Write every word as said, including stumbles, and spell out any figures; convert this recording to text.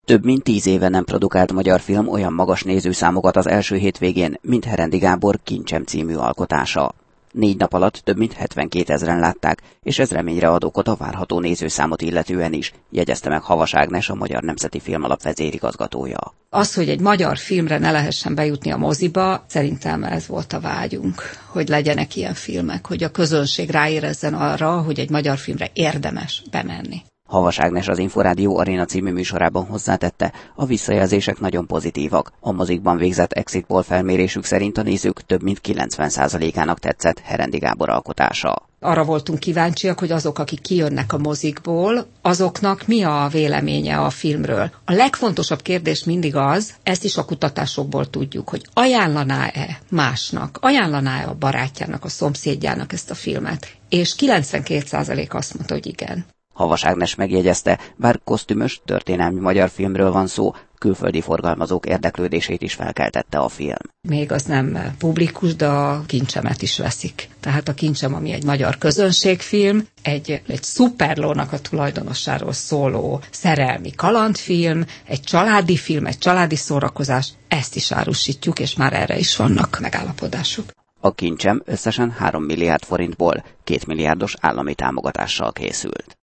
Több mint tíz éve nem produkált magyar film olyan magas nézőszámokat az első hétvégén, mint Herendi Gábor Kincsem című alkotása. Négy nap alatt több mint hetvenkétezren látták, és ez reményre ad okot a várható nézőszámot illetően is, jegyezte meg Havas Ágnes, a Magyar Nemzeti Filmalap vezérigazgatója. Az, hogy egy magyar filmre ne lehessen bejutni a moziba, szerintem ez volt a vágyunk, hogy legyenek ilyen filmek, hogy a közönség ráérezzen arra, hogy egy magyar filmre érdemes bemenni. Havas Ágnes az Inforádió Aréna című műsorában hozzátette, a visszajelzések nagyon pozitívak. A mozikban végzett exit poll felmérésük szerint a nézők több mint kilencven százalékának tetszett Herendi Gábor alkotása. Arra voltunk kíváncsiak, hogy azok, akik kijönnek a mozikból, azoknak mi a véleménye a filmről. A legfontosabb kérdés mindig az, ezt is a kutatásokból tudjuk, hogy ajánlaná-e másnak, ajánlaná-e a barátjának, a szomszédjának ezt a filmet. És kilencvenkét százalék azt mondta, hogy igen. Havas Ágnes megjegyezte, bár kosztümös, történelmi magyar filmről van szó, külföldi forgalmazók érdeklődését is felkeltette a film. Még az nem publikus, de a Kincsemet is veszik. Tehát a Kincsem, ami egy magyar közönségfilm, egy, egy szuperlónak a tulajdonosáról szóló szerelmi kalandfilm, egy családi film, egy családi szórakozás, ezt is árusítjuk, és már erre is vannak megállapodások. A Kincsem összesen három milliárd forintból két milliárdos állami támogatással készült.